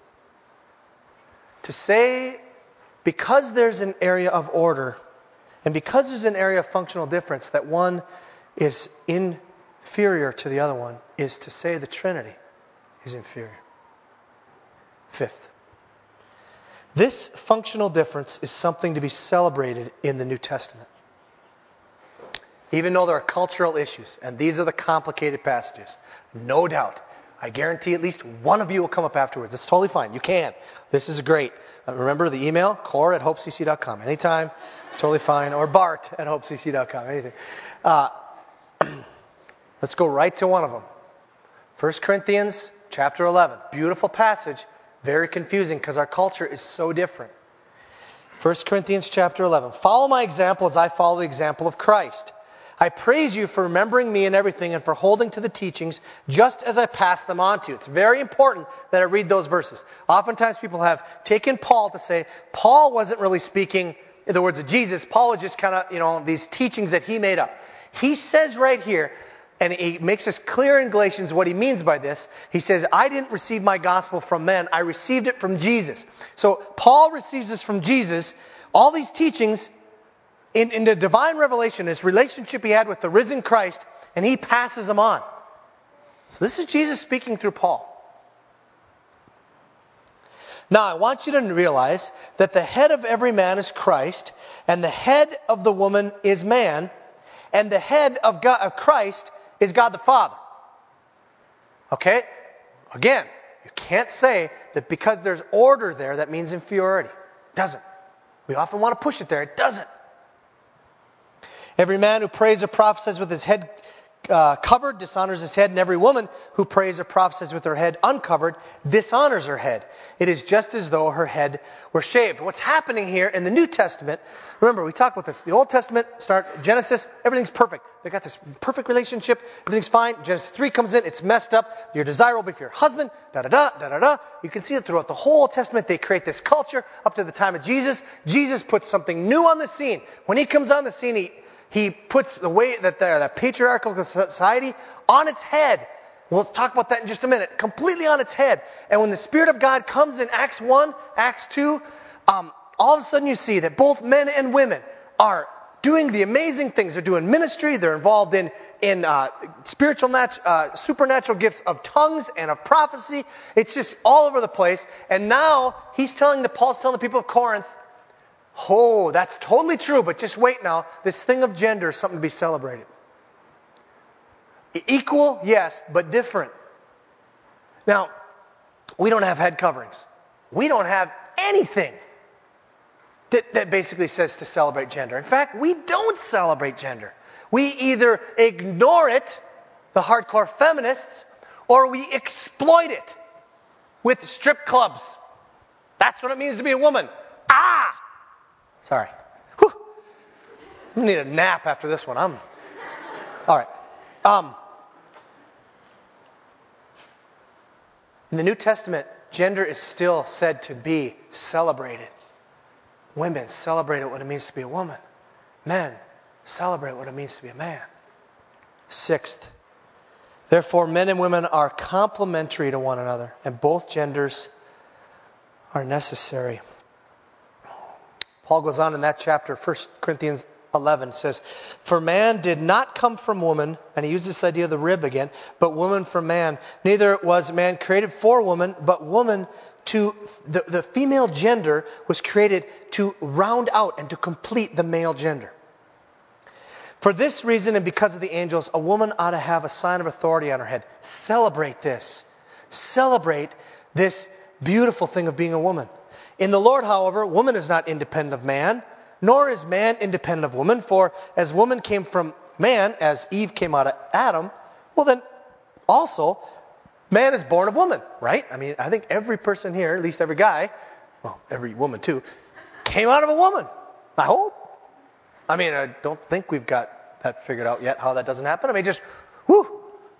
To say, because there's an area of order, and because there's an area of functional difference, that one is inferior to the other one, is to say the Trinity is inferior. Fifth, this functional difference is something to be celebrated in the New Testament. Even though there are cultural issues, and these are the complicated passages, no doubt, I guarantee at least one of you will come up afterwards. It's totally fine. You can. This is great. Uh, remember the email, core at hope c c dot com. Anytime, it's totally fine. Or bart at hope c c dot com. Anything. Uh, let's go right to one of them. First Corinthians chapter eleven. Beautiful passage. Very confusing because our culture is so different. First Corinthians chapter eleven. Follow my example as I follow the example of Christ. I praise you for remembering me in everything and for holding to the teachings just as I pass them on to you. It's very important that I read those verses. Oftentimes people have taken Paul to say, Paul wasn't really speaking in the words of Jesus. Paul was just kind of, you know, these teachings that he made up. He says right here, and he makes this clear in Galatians what he means by this. He says, I didn't receive my gospel from men. I received it from Jesus. So Paul receives this from Jesus. All these teachings In, in the divine revelation, this relationship he had with the risen Christ, and he passes them on. So this is Jesus speaking through Paul. Now, I want you to realize that the head of every man is Christ, and the head of the woman is man, and the head of God, of Christ is God the Father. Okay? Again, you can't say that because there's order there, that means inferiority. It doesn't. We often want to push it there. It doesn't. Every man who prays or prophesies with his head uh, covered dishonors his head, and every woman who prays or prophesies with her head uncovered dishonors her head. It is just as though her head were shaved. What's happening here in the New Testament, remember we talked about this, the Old Testament, start Genesis, everything's perfect. They got this perfect relationship, everything's fine. Genesis three comes in, it's messed up, you're desirable for your husband, da-da-da, da-da-da. You can see it throughout the whole Testament. They create this culture up to the time of Jesus. Jesus puts something new on the scene. When he comes on the scene, he He puts the way that the, the patriarchal society on its head. We'll talk about that in just a minute. Completely on its head. And when the Spirit of God comes in Acts one, Acts two, um, all of a sudden you see that both men and women are doing the amazing things. They're doing ministry. They're involved in, in uh, spiritual, nat- uh, supernatural gifts of tongues and of prophecy. It's just all over the place. And now he's telling the, Paul's telling the people of Corinth, oh, that's totally true, but just wait now. This thing of gender is something to be celebrated. Equal, yes, but different. Now, we don't have head coverings. We don't have anything that, that basically says to celebrate gender. In fact, we don't celebrate gender. We either ignore it, the hardcore feminists, or we exploit it with strip clubs. That's what it means to be a woman. Ah! Sorry. Whew. I need a nap after this one. I'm all right. Um, in the New Testament, gender is still said to be celebrated. Women celebrate what it means to be a woman. Men celebrate what it means to be a man. Sixth, therefore men and women are complementary to one another, and both genders are necessary. Paul goes on in that chapter, First Corinthians eleven, says, for man did not come from woman, and he used this idea of the rib again, but woman from man. Neither was man created for woman, but woman to, the, the female gender was created to round out and to complete the male gender. For this reason and because of the angels, a woman ought to have a sign of authority on her head. Celebrate this. Celebrate this beautiful thing of being a woman. In the Lord, however, woman is not independent of man, nor is man independent of woman. For as woman came from man, as Eve came out of Adam, well then also man is born of woman, right? I mean, I think every person here, at least every guy, well, every woman too, came out of a woman. I hope. I mean, I don't think we've got that figured out yet, how that doesn't happen. I mean, just, whew.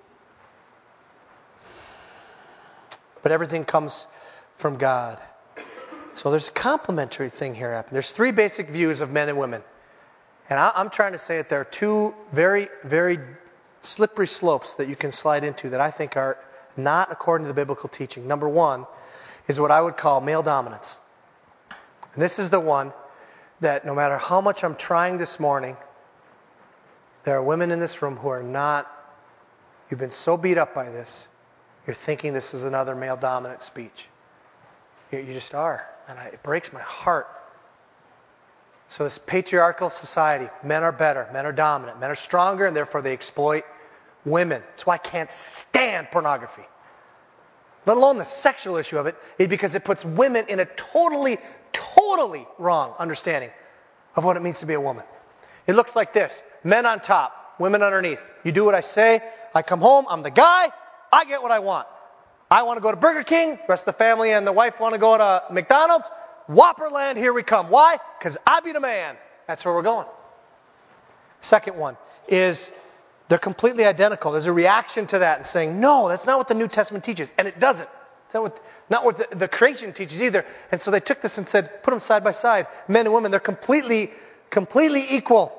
But everything comes from God. So there's a complementary thing here happening. There's three basic views of men and women. And I, I'm trying to say that there are two very, very slippery slopes that you can slide into that I think are not according to the biblical teaching. Number one is what I would call male dominance. And this is the one that no matter how much I'm trying this morning, there are women in this room who are not, you've been so beat up by this, you're thinking this is another male dominant speech. You, you just are. And I, it breaks my heart. So this patriarchal society, men are better, men are dominant, men are stronger, and therefore they exploit women. That's why I can't stand pornography. Let alone the sexual issue of it, is because it puts women in a totally, totally wrong understanding of what it means to be a woman. It looks like this. Men on top, women underneath. You do what I say. I come home. I'm the guy. I get what I want. I want to go to Burger King. The rest of the family and the wife want to go to McDonald's. Whopperland, here we come. Why? Because I be the man. That's where we're going. Second one is they're completely identical. There's a reaction to that and saying, no, that's not what the New Testament teaches. And it doesn't. It's not what, not what the, the creation teaches either. And so they took this and said, put them side by side. Men and women, they're completely, completely equal.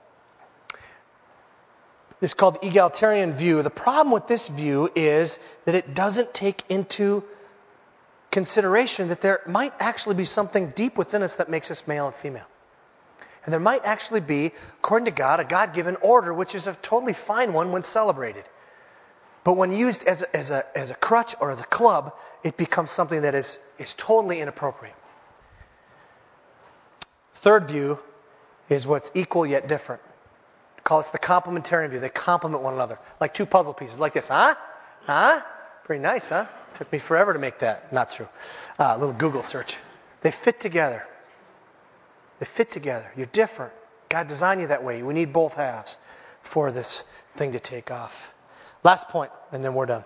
It's called the egalitarian view. The problem with this view is that it doesn't take into consideration that there might actually be something deep within us that makes us male and female. And there might actually be, according to God, a God-given order, which is a totally fine one when celebrated. But when used as a, as a, as a crutch or as a club, it becomes something that is, is totally inappropriate. Third view is what's equal yet different. Call it the complementarian view. They complement one another. Like two puzzle pieces like this. Huh? Huh? Pretty nice, huh? Took me forever to make that. Not true. Uh, a little Google search. They fit together. They fit together. You're different. God designed you that way. We need both halves for this thing to take off. Last point, and then we're done.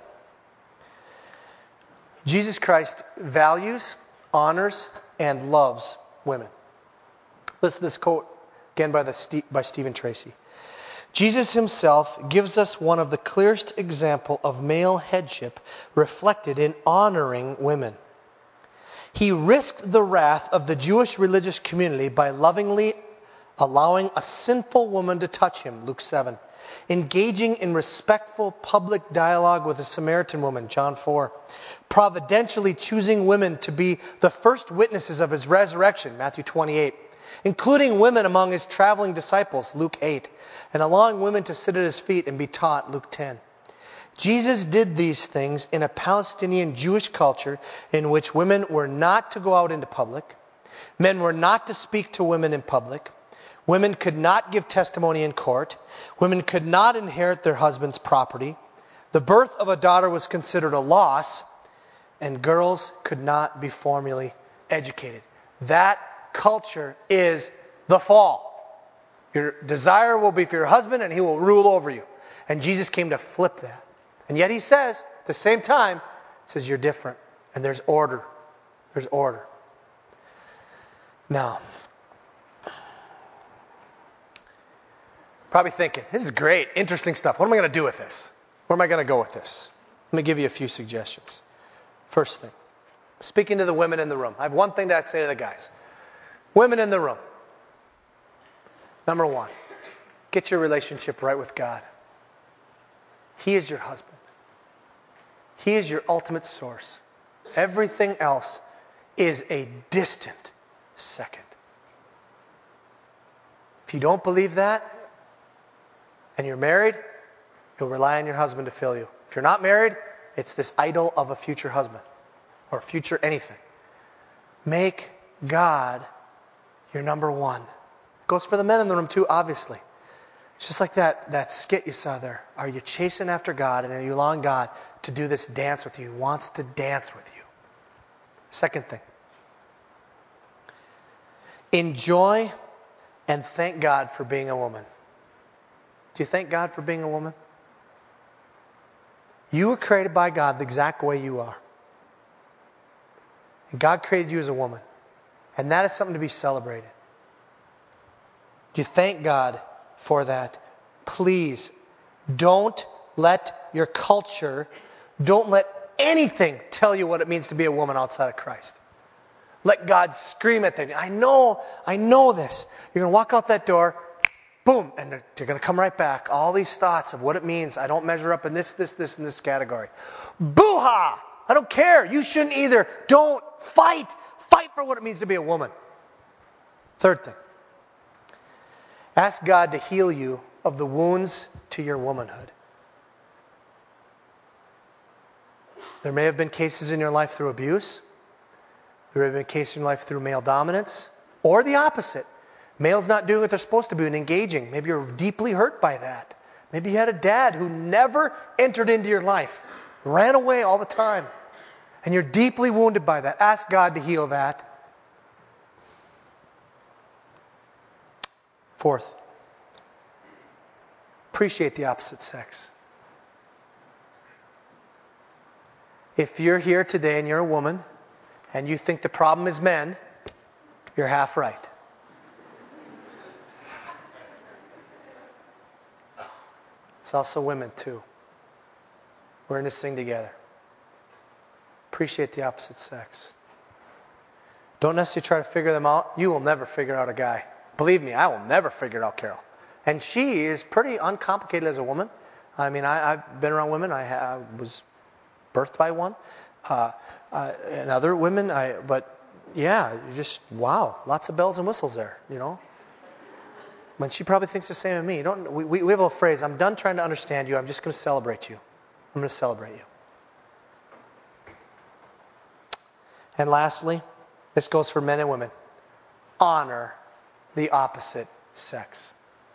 Jesus Christ values, honors, and loves women. Listen to this quote again by, the, by Stephen Tracy. Jesus himself gives us one of the clearest example of male headship reflected in honoring women. He risked the wrath of the Jewish religious community by lovingly allowing a sinful woman to touch him, Luke seven. engaging in respectful public dialogue with a Samaritan woman, John four, providentially choosing women to be the first witnesses of his resurrection, Matthew twenty-eight, including women among his traveling disciples, Luke eight, and allowing women to sit at his feet and be taught, Luke ten. Jesus did these things in a Palestinian Jewish culture in which women were not to go out into public, men were not to speak to women in public, women could not give testimony in court, women could not inherit their husband's property, the birth of a daughter was considered a loss, and girls could not be formally educated. That culture is the fall. Your desire will be for your husband and he will rule over you. And Jesus came to flip that. And yet he says, at the same time, says you're different. And there's order. There's order. Now, probably thinking, this is great, interesting stuff. What am I going to do with this? Where am I going to go with this? Let me give you a few suggestions. First thing, speaking to the women in the room. I have one thing to say to the guys. Women in the room. Number one, get your relationship right with God. He is your husband. He is your ultimate source. Everything else is a distant second. If you don't believe that, and you're married, you'll rely on your husband to fill you. If you're not married, it's this idol of a future husband or future anything. Make God your number one. Goes for the men in the room too, obviously. It's just like that, that skit you saw there. Are you chasing after God and are you allowing God to do this dance with you? He wants to dance with you. Second thing. Enjoy and thank God for being a woman. Do you thank God for being a woman? You were created by God the exact way you are. And God created you as a woman. And that is something to be celebrated. Do you thank God for that? Please, don't let your culture, don't let anything tell you what it means to be a woman outside of Christ. Let God scream at them. I know, I know this. You're going to walk out that door, boom, and they're, they're going to come right back. All these thoughts of what it means. I don't measure up in this, this, this, and this category. Boo-ha! I don't care. You shouldn't either. Don't fight. Fight for what it means to be a woman. Third thing. Ask God to heal you of the wounds to your womanhood. There may have been cases in your life through abuse. There may have been cases in your life through male dominance. Or the opposite. Males not doing what they're supposed to be and engaging. Maybe you're deeply hurt by that. Maybe you had a dad who never entered into your life. Ran away all the time. And you're deeply wounded by that. Ask God to heal that. Fourth, appreciate the opposite sex. If you're here today and you're a woman and you think the problem is men, you're half right. It's also women too. We're in this thing together. Appreciate the opposite sex. Don't necessarily try to figure them out. You will never figure out a guy. Believe me, I will never figure out Carol. And she is pretty uncomplicated as a woman. I mean, I, I've been around women. I, I was birthed by one. Uh, uh, and other women, I, but yeah, you just, wow, lots of bells and whistles there, you know. When she probably thinks the same of me. Don't, we, we have a little phrase, I'm done trying to understand you. I'm just going to celebrate you. I'm going to celebrate you. And lastly, this goes for men and women. Honor the opposite sex.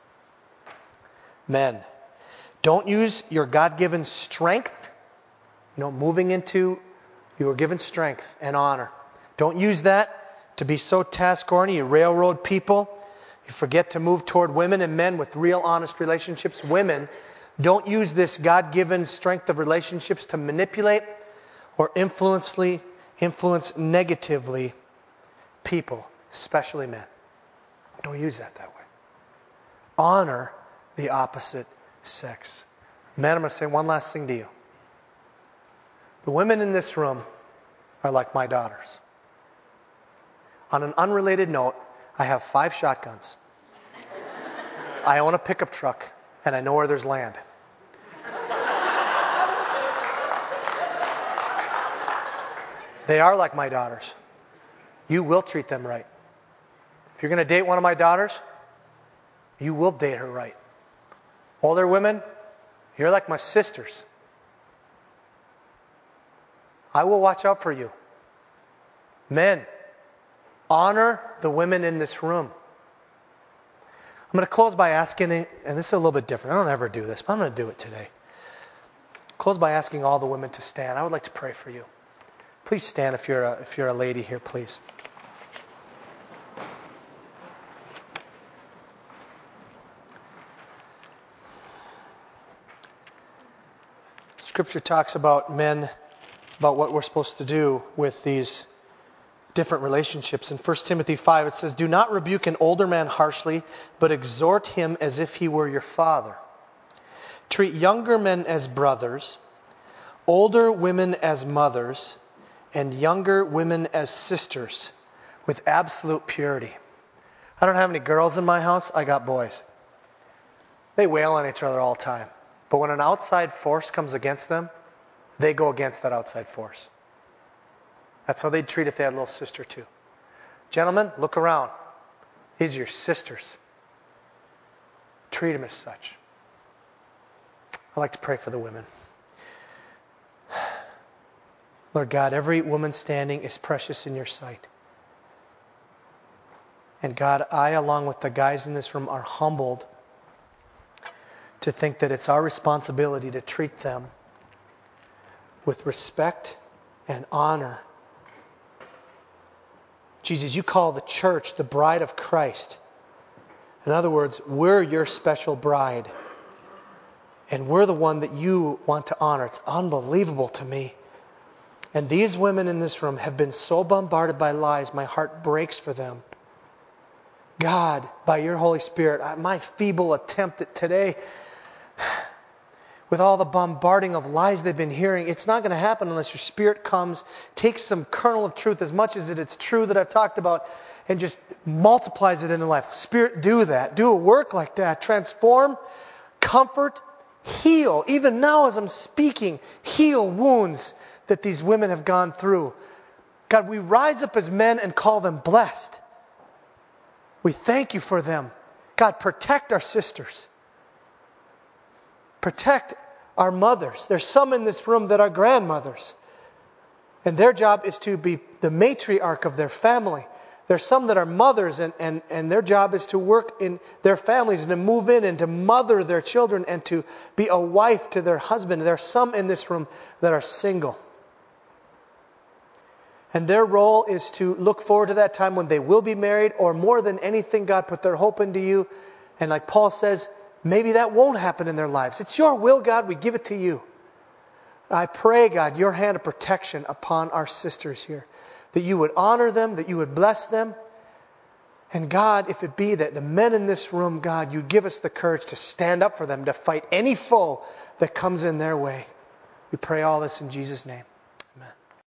Men, don't use your God-given strength, you know, moving into, you were given strength and honor. Don't use that to be so task-oriented, you railroad people. You forget to move toward women and men with real, honest relationships. Women, don't use this God-given strength of relationships to manipulate or influence, influence negatively people, especially men. Don't use that that way. Honor the opposite sex. Men, I'm going to say one last thing to you. The women in this room are like my daughters. On an unrelated note, I have five shotguns. I own a pickup truck, and I know where there's land. They are like my daughters. You will treat them right. If you're going to date one of my daughters, you will date her right. Older women, you're like my sisters. I will watch out for you. Men, honor the women in this room. I'm going to close by asking, and this is a little bit different. I don't ever do this, but I'm going to do it today. Close by asking all the women to stand. I would like to pray for you. Please stand if you're a, if you're a lady here, please. Scripture talks about men, about what we're supposed to do with these different relationships. In First Timothy five, it says, "Do not rebuke an older man harshly, but exhort him as if he were your father. Treat younger men as brothers, older women as mothers, and younger women as sisters with absolute purity." I don't have any girls in my house. I got boys. They wail on each other all the time. But when an outside force comes against them, they go against that outside force. That's how they'd treat if they had a little sister too. Gentlemen, look around. These are your sisters. Treat them as such. I'd like to pray for the women. Lord God, every woman standing is precious in your sight. And God, I, along with the guys in this room, are humbled to think that it's our responsibility to treat them with respect and honor. Jesus, you call the church the bride of Christ. In other words, we're your special bride. And we're the one that you want to honor. It's unbelievable to me. And these women in this room have been so bombarded by lies, my heart breaks for them. God, by your Holy Spirit, my feeble attempt at today, with all the bombarding of lies they've been hearing, it's not going to happen unless your Spirit comes, takes some kernel of truth, as much as it's true that I've talked about, and just multiplies it in their life. Spirit, do that. Do a work like that. Transform, comfort, heal. Even now as I'm speaking, heal wounds that these women have gone through. God, we rise up as men and call them blessed. We thank you for them. God, protect our sisters. Protect our mothers. There's some in this room that are grandmothers. And their job is to be the matriarch of their family. There's some that are mothers and, and, and their job is to work in their families and to move in and to mother their children and to be a wife to their husband. There are some in this room that are single. And their role is to look forward to that time when they will be married, or more than anything, God, put their hope into you. And like Paul says, maybe that won't happen in their lives. It's your will, God. We give it to you. I pray, God, your hand of protection upon our sisters here. That you would honor them, that you would bless them. And God, if it be that the men in this room, God, you give us the courage to stand up for them, to fight any foe that comes in their way. We pray all this in Jesus' name.